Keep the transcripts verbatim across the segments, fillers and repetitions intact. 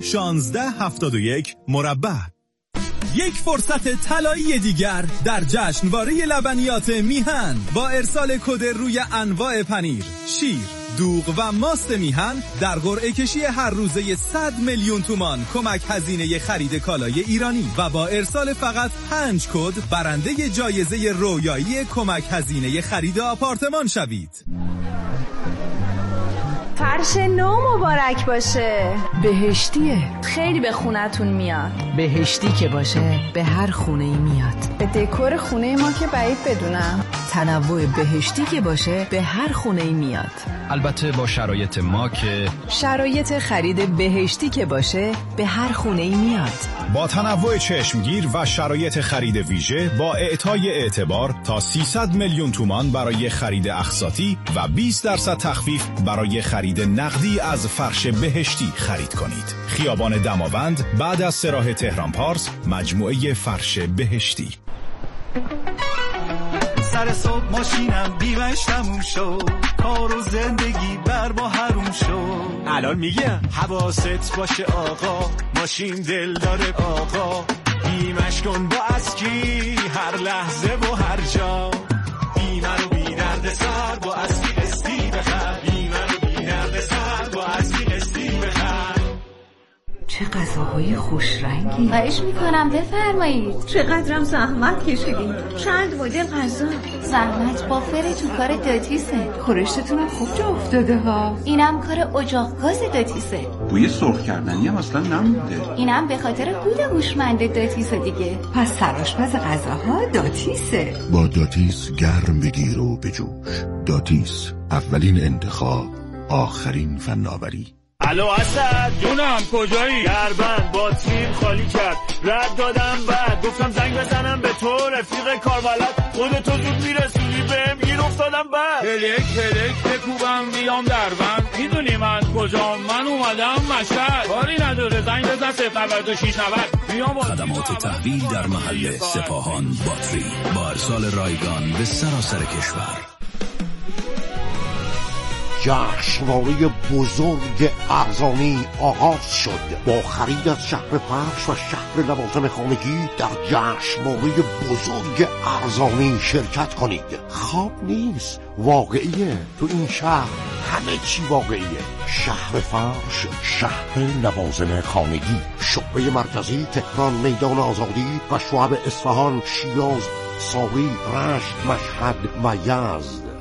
شانزده هفتاد و یک مربع. یک فرصت طلایی دیگر در جشنواره لبنیات میهن با ارسال کد روی انواع پنیر، شیر، دوغ و ماست میهن در قرعه کشی هر روزه صد میلیون تومان کمک هزینه خرید کالای ایرانی و با ارسال فقط پنج کد برنده جایزه رویایی کمک هزینه خرید آپارتمان شوید. فرش نو مبارک باشه. بهشتیه، خیلی به خونتون میاد. بهشتی که باشه به هر خونه ای میاد. به دکور خونه ما که بعید بدونم. تنوع بهشتی که باشه به هر خونه ای میاد. البته با شرایط ما که شرایط خرید بهشتی که باشه به هر خونه ای میاد. با تنوع چشمگیر و شرایط خرید ویژه با اعطای اعتبار تا سیصد میلیون تومان برای خرید اقساطی و بیست درصد تخفیف برای خرید نقدی از فرش بهشتی خرید کنید. خیابان دماوند بعد از سراح تهران پارس، مجموعه فرش بهشتی. سر صبح ماشینم بیمش تموم شد، کار و زندگی بر با حروم شد. الان میگم حواست باشه آقا، ماشین دل داره آقا، بیمش کن با اسکی هر لحظه و هر جا. بیمه رو بی درد سر با اسکی قسطی بخر، بیمه رو بی درد سر با اسکی قسطی بخر. چه غذاهای خوش رنگی. خواهش میکنم بفرمایید. چقدرم زحمت کشیدین. چند مدل غذا. زحمت با فر تو کار داتیسه. خورشتتونم خوب جا افتاده ها. اینم کار اجاق گاز داتیسه. بوی سرخ کردنی هم اصلا نمونده. اینم به خاطر کود هوشمند داتیسه دیگه. پس سرآشپز غذاها داتیسه. با داتیس گرم بگیر و بجوش. داتیس، اولین انتخاب، آخرین فناوری. الو اسد جونم کجایی؟ دربند با تیم خالی کرد، رد دادم بعد گفتم زنگ بزنم به تو رفیق کاربلد، خودتو زود میرسونی بهم گیر افتادم بعد هلک هلک بکوبم بیام دربند، میدونی من کجام؟ من اومدم مشهد، کاری نداره زنگ بزن صفر نود و شش نود میام. خدمات تحویل در محل سپاهان باتری با ارسال رایگان به سراسر کشور. جشنواره بزرگ ارزانی آغاز شد. با خرید از شهر فرش و شهر لوازم خانگی در جشنواره بزرگ ارزانی شرکت کنید. خواب نیست، واقعیه. تو این شهر همه چی واقعیه. شهر فرش، شهر لوازم خانگی، شعبه مرکزی تهران، میدان آزادی و شعب اصفهان، شیراز، ساری، رشت، مشهد و یزد.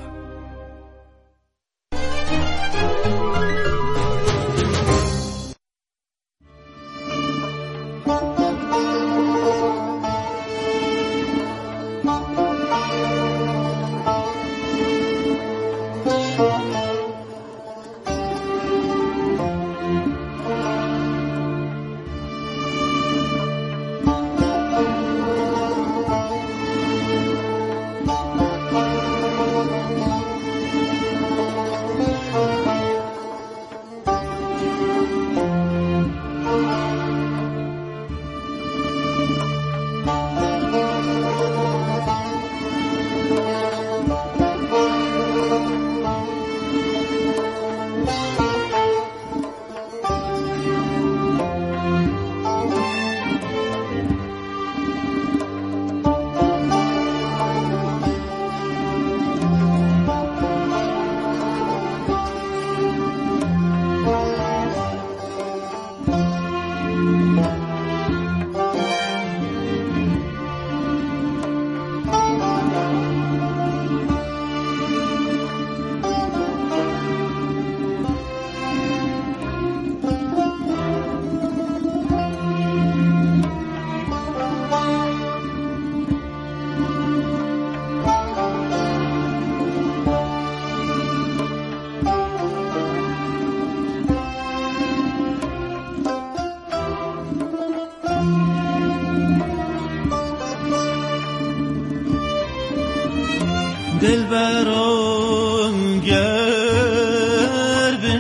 دل برام گر به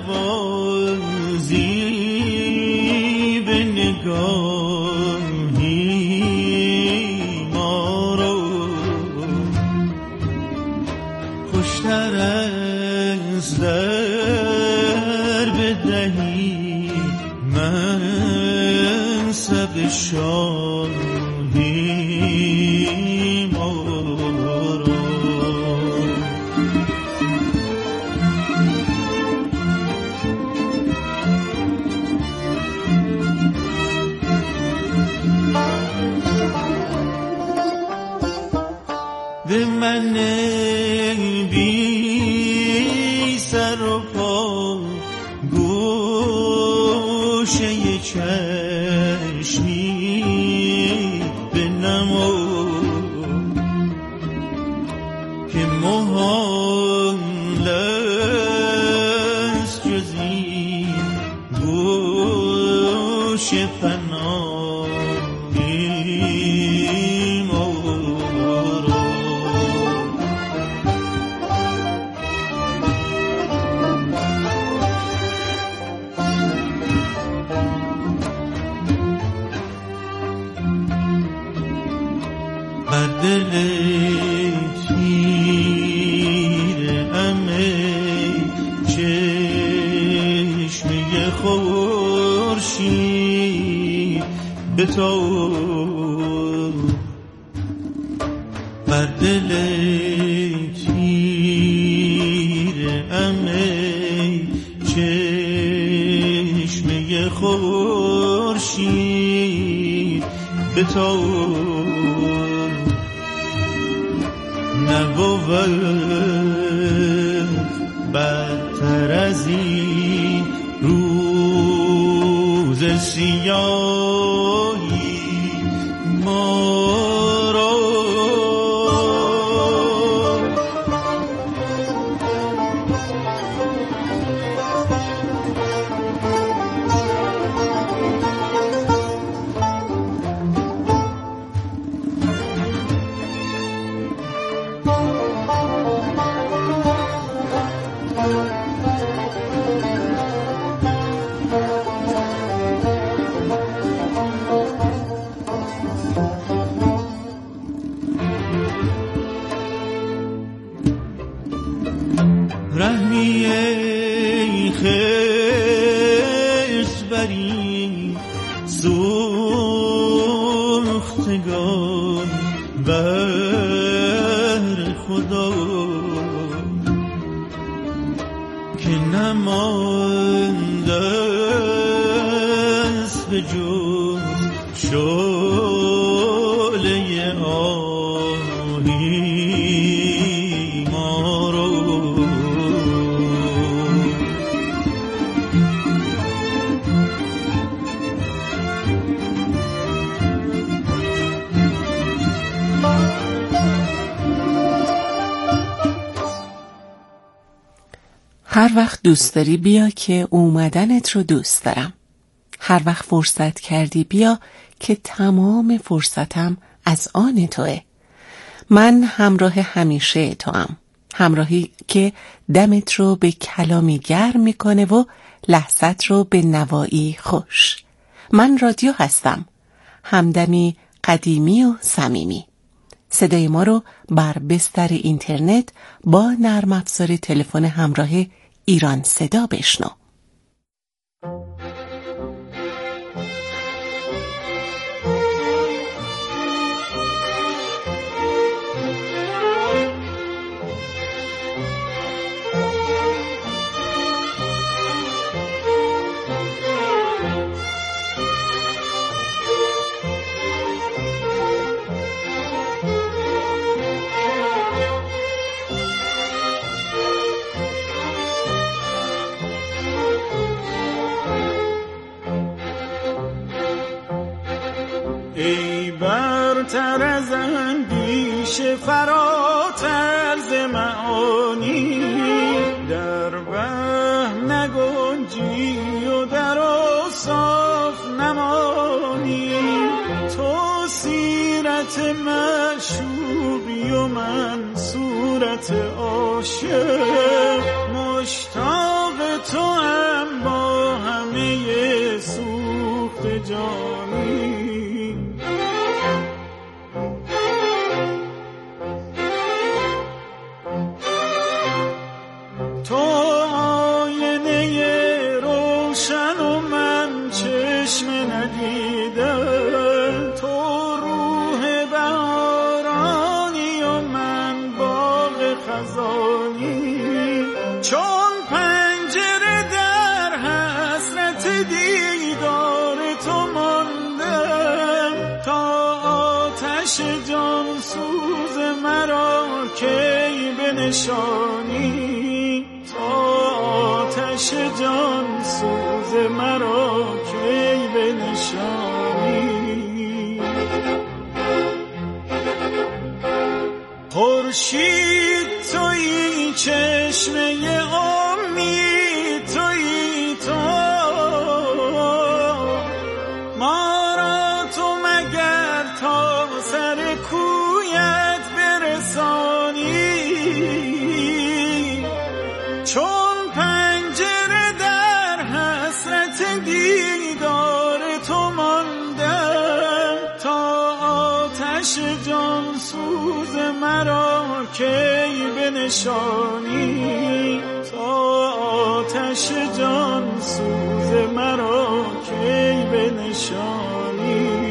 نوازی به نگاهی ما رو خوشتر از در بدهی من منصب شاهی ما را به من بی سر و پا گوشه چشمی بنما که محال است جز این گوشه پناهی ما را بر دل تیره‌ام چشمه خورشید بتاب بر دل تیره‌ام چشمه خورشید بتاب نبود بدتر از این روز سیاهی ما را رحمی ای خرس بری سوختگان بر خدا که نمانده است به جز شعله آهی ما را هر وقت دوست داری بیا که اومدنت رو دوست دارم. هر وقت فرصت کردی بیا که تمام فرصتم از آن توه. من همراه همیشه توام. همراهی که دمت رو به کلامی گرم میکنه و لحظت رو به نوایی خوش. من رادیو هستم. همدمی قدیمی و صمیمی. صدای ما رو بر بستر اینترنت با نرم افزار تلفن همراه ایران صدا بشنو. ای برتر از اندیشه فراتر ز معانی در وهم نگنجی و در اوصاف نمانی تو سیرت معشوقی و من صورت عاشق مشتاق تو هم با همه سوخت جانی تو آینه روشن و من چشم ندیده آتش جان سوز مرا کی بنشانی، تا آتش جان سوز مرا کی بنشانی. خورشید تویی، چشمه امید تویی، تو ما را تو مگر تا سر کویت برسانی. چون پنجره در حسرت دیدار تو ماندم، تا آتش جان سوز مرا کی بنشانی، تا آتش جان سوز مرا کی بنشانی.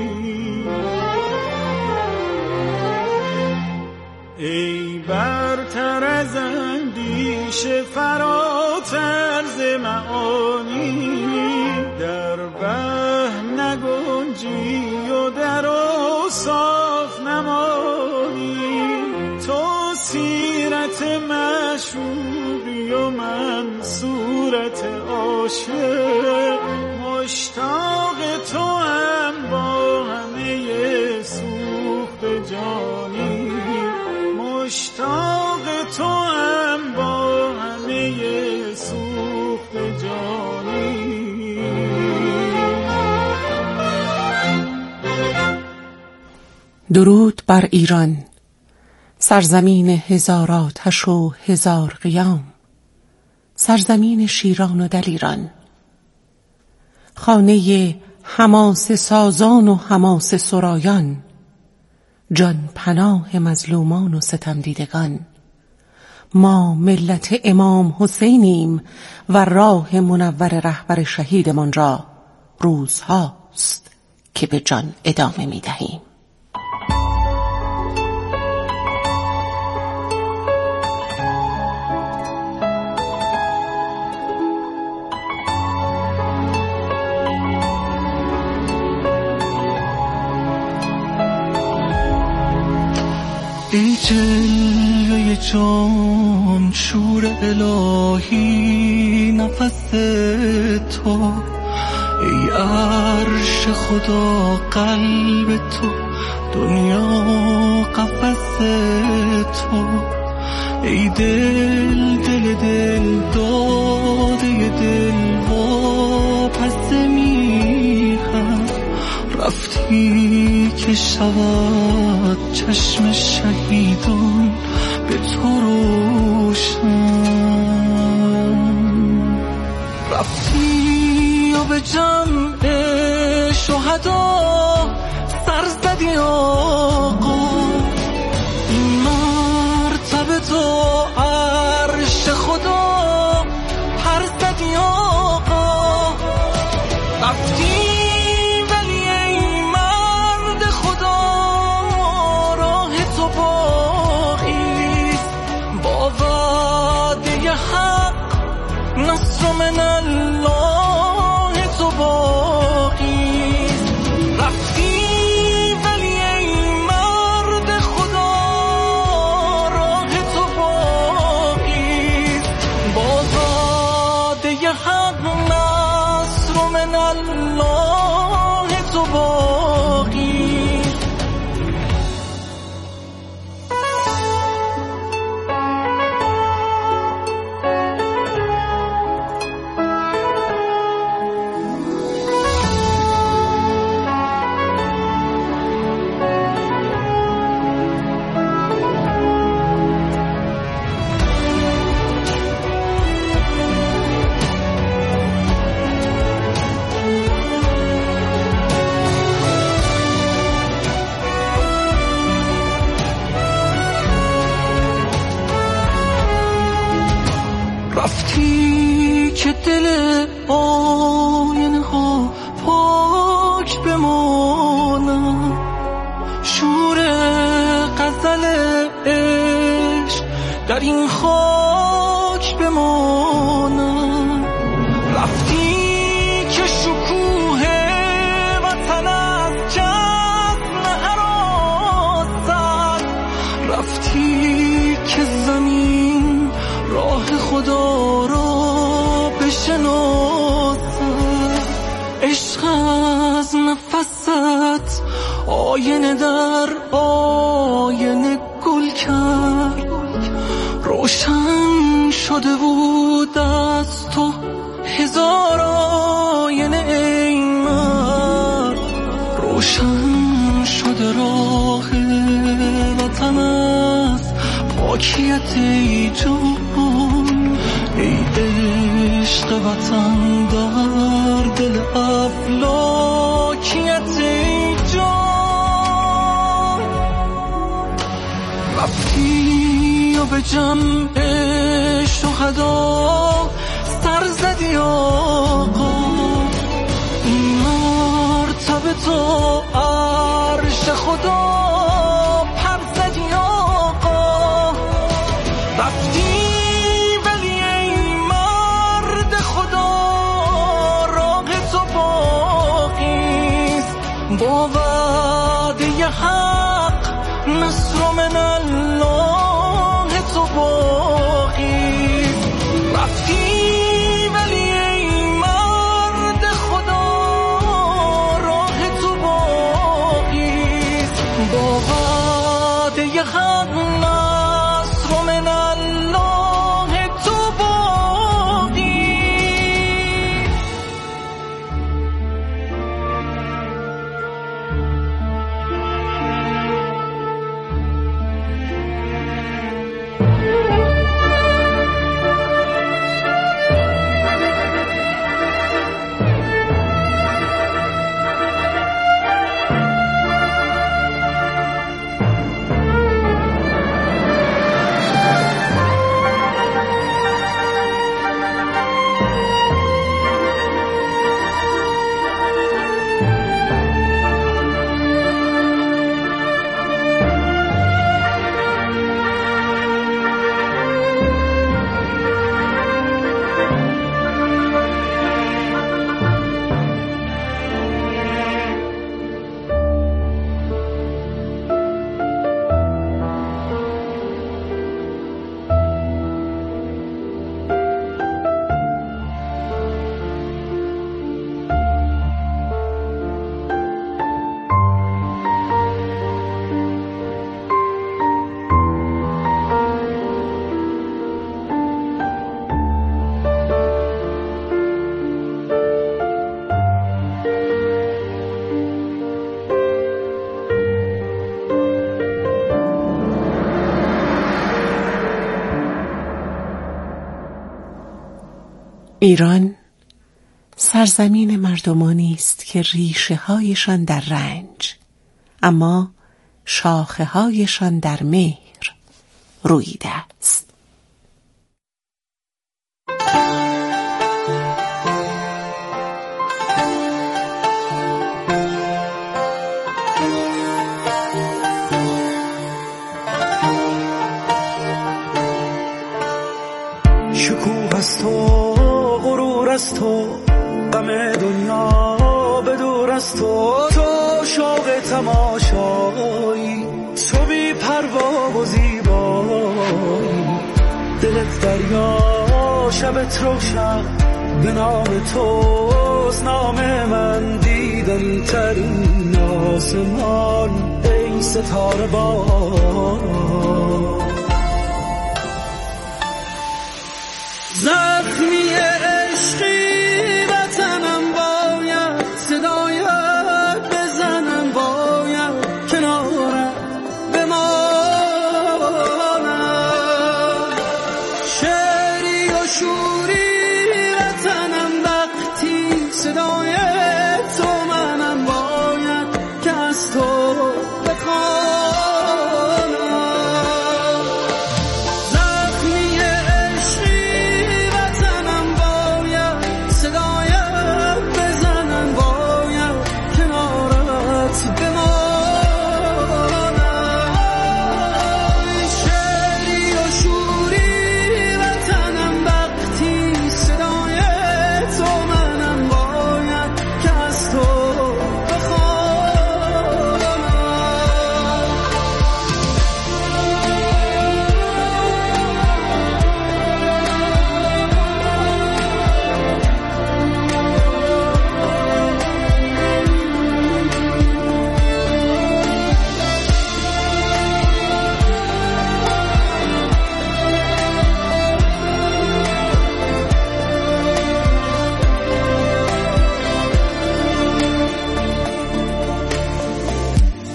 ای برتر از اندیشه فراتر ز معانی، در وهم نگنجی و در اوصاف نمانی. تو سیرت معشوقی و من صورت عاشق، مشتاق تو هم با همه سوخت جانی، مشتاق تو هم با همه سوخت جانی. درود بر ایران، سرزمین هزار آتش و هزار قیام، سرزمین شیران و دلیران، خانه حماسه سازان و حماسه سرایان، جان پناه مظلومان و ستم دیدگان. ما ملت امام حسینیم و راه منور رهبر شهیدمان را روزهاست که به جان ادامه می دهیم. ای جلوه جان شور الهی نفس تو، ای عرش خدا قلب تو، دنیا قفس تو. ای دل دل دل داده دل و پس میهم، رفتی که شود چشم شهیدان به تو روشن. رفتی و به جمع شهدا سر زدی آقا، این مرتبه تو عرش خدا پر زدی آقا. رفتی نصر من الله تو باقی، رفتی ولی ای مرد خدا راه تو باقی، بازاده حق نصر من الله تو باقی. رفتی که دل آینه ها پاک بمانم، شور غزل عشق در این خاک بمانم. رفتی که شکوه وطن از جسم حرام از نفست آینه در آینه گل کرد، روشن شده بود از تو هزار آینه ای مرد، روشن شده راه وطن از پاکیت ای جان، ای عشق وطن در دل افلاکیت ای جان. رفتی و به جمع شهدا سر زدی آقا، این مرتبه تو عرش خدا پر زدی آقا. رفتی ولی ای مرد خدا راه تو باقیست، با وعده حق نصر من الله تو باقیست. رفتی ولی ای مرد خدا راه تو باقیست، با وعده حق نصر من الله تو باقیست. ایران سرزمین مردمانی است که ریشه هایشان در رنج، اما شاخه هایشان در مهر رویده است. شکوه از تو، غرور از تو، غم دنیا به دور از تو، تو شوق تماشایی، تو بی پروا و زیبایی، دلت دریا شبت روشن، به نام توست نام من، دیدنی ترین آسمان ای ستاره بان. زخمی عشقی وطنم باید صدایت بزنم، باید کنارت بمانم، شعری و شوری وطنم وقتی صدای تو منم، باید که از تو بخوانم. زخمی عشقی وطنم باید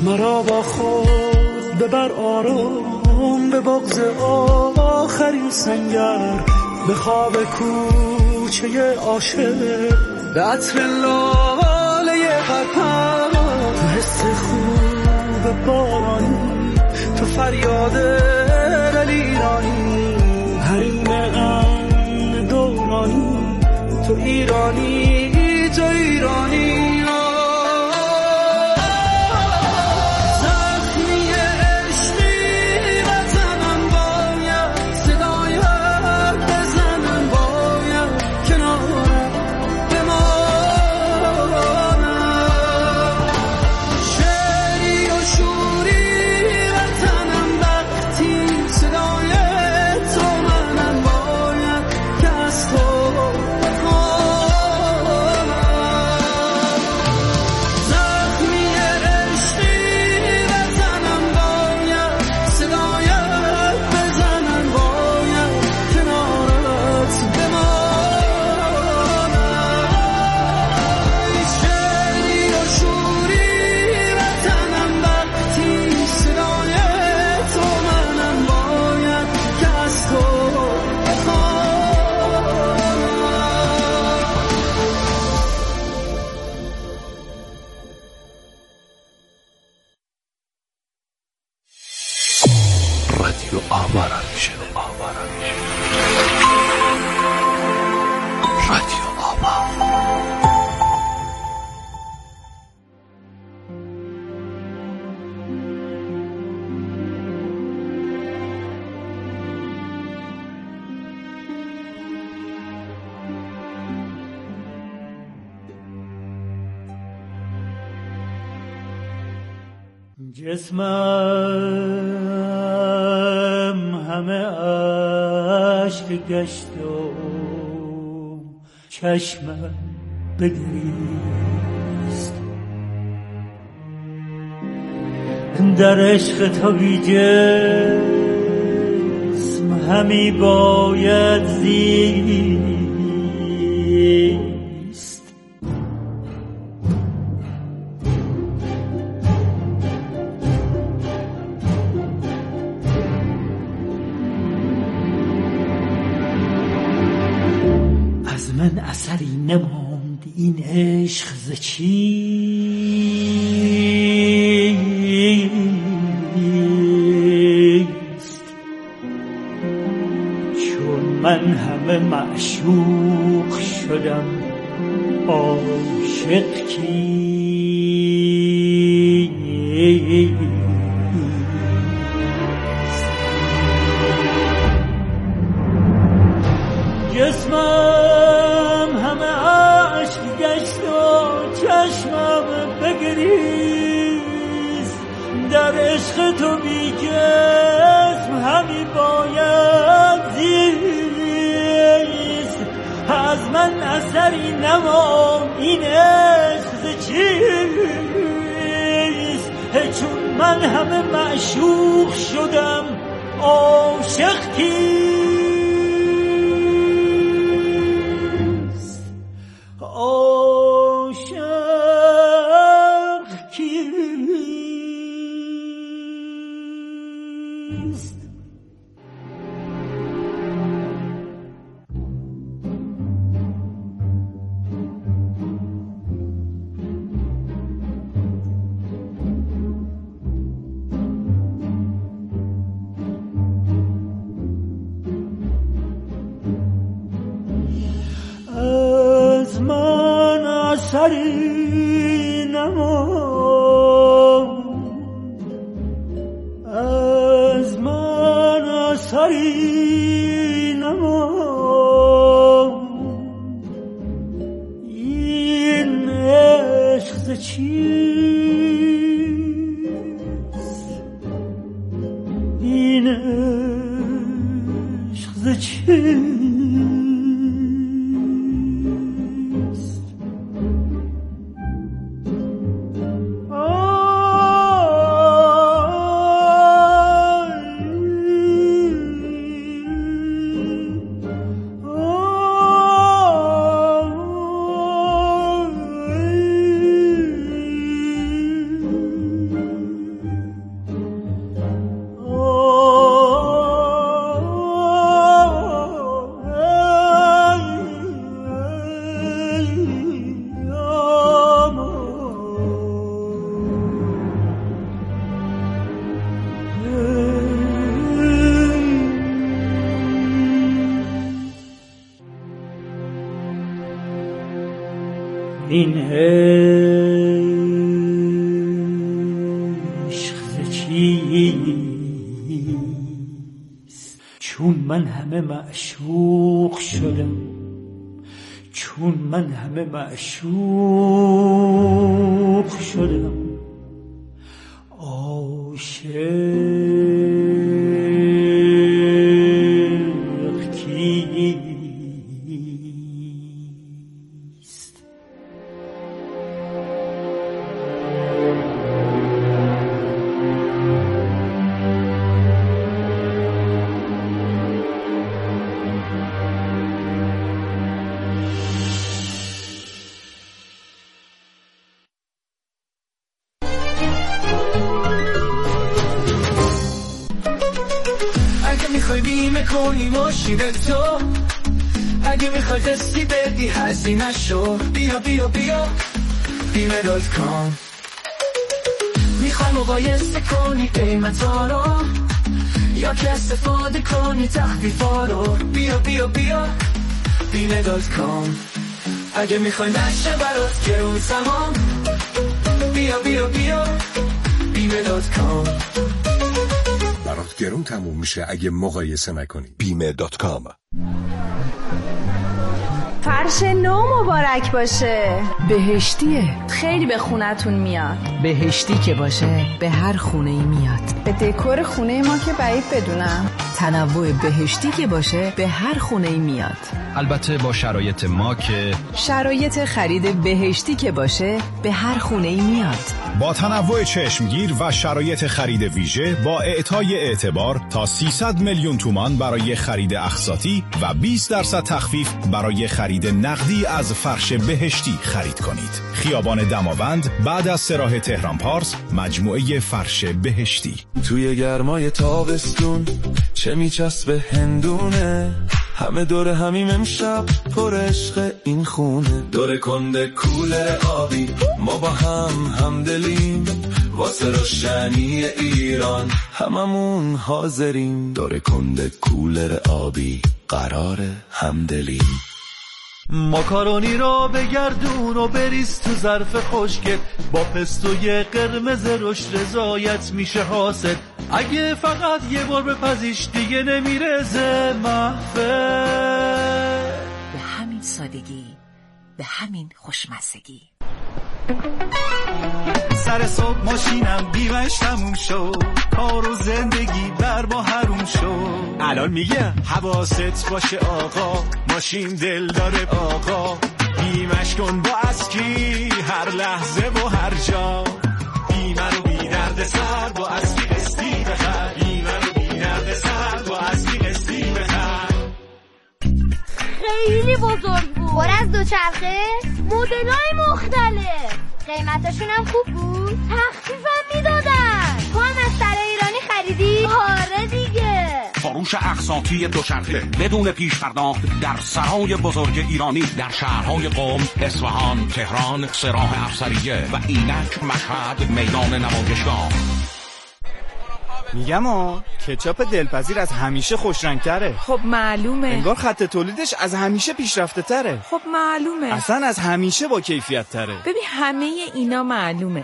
مرا با خود ببر آرام به بغض آخرین سنگر، به خواب کوچه عاشق، به عطر لاله قرپم، تو حس خوب بارانی، تو فریاد دلیرانی، حریم امن دورانی، تو ایرانی تو ایرانی. جسمم همه عشق گشت و چشمم بگریست، در عشق تو بی جسم همی باید زیست. من اثری نماند این عشق ز چیست، چون من همه معشوق شدم عاشق کیست. جسمم همه عشق گشت و چشمم بگریست، در عشق تو بی جسم همی باید زیست. از من اثری نماند این عشق ز چیست، چون من همه معشوق شدم عاشق کیست. عاشق کیست؟ از من اثری نماند، از من اثری نماند این عشق ز چیست، این عشق ز چیست. این عشق ز چیست؟ چون من همه معشوق شدم، چون من همه معشوق شدم، عاشق کیست؟ تو اگه میخوای قصی بدی هزینه شو، بیا بیا بیا بیمه دات کام. میخوای مقایسه کنی قیمتا رو یا که استفاده کنی تخفیفا رو، بیا بیا بیا بیمه دات کام. اگه میخوای نشه برات گرون تمام، بیا بیا بیا بیمه دات کام. برات گرون تموم میشه اگه مقایسه نکنی. بیمه دات کام. فرش نو مبارک باشه. بهشتیه، خیلی به خونتون میاد. بهشتی که باشه به هر خونه ای میاد. به دکور خونه ما که بعید بدونم. تنوع بهشتی که باشه به هر خونه ای میاد. البته با شرایط ما که شرایط خرید بهشتی که باشه به هر خونه ای میاد. با تنوع چشمگیر و شرایط خرید ویژه با اعطای اعتبار تا سیصد میلیون تومان برای خرید اقساطی و بیست درصد تخفیف برای خرید نقدی از فرش بهشتی خرید کنید. خیابان دماوند بعد از سراح تهران پارس، مجموعه فرش بهشتی. توی گرمای تابستون چه میچسبه هندونه، همه دور همیم امشب پر عشق این خونه. دور کنده کولر آبی ما با هم همدلیم، واسه روشنی ایران هممون حاضریم. دور کنده کولر آبی قرار همدلیم. ماکارونی را بگردون و بریز تو ظرف خشکت، با پستوی قرمز رشد رضایت میشه حاصل. اگه فقط یه بار بپزیش دیگه نمیرزه محفل. به همین سادگی، به همین خوشمزگی. سر صبح ماشینم بیمش تموم شد، کار و زندگی بر با حروم شد. الان میگم حواست باشه آقا، ماشین دل داره آقا. بیمش کن با اسکی هر لحظه و هر جا. بیمه رو بی درد سر با اسکی قسطی بخر. بیمه رو بی درد سر با اسکی قسطی بخر. خیلی بزرگ بود، پر از دوچرخه، مدل‌های مختلف، قیمتاشون هم خوب بود، تخفیفم میدادن. تو هم از سر ایرانی خریدی؟ آره دیگه. فروش اقساطی دوچرخه بدون پیش پرداخت در سرای بزرگ ایرانی در شهرهای قم، اصفهان، تهران، سراح افسریه و اینک، مشهد، میدان نمایشگاه. میگم ها کچاپ دلپذیر از همیشه خوشرنگتره. خب معلومه. انگار خط تولیدش از همیشه پیشرفته تره. خب معلومه. اصلا از همیشه با کیفیت تره. ببین همه اینا معلومه،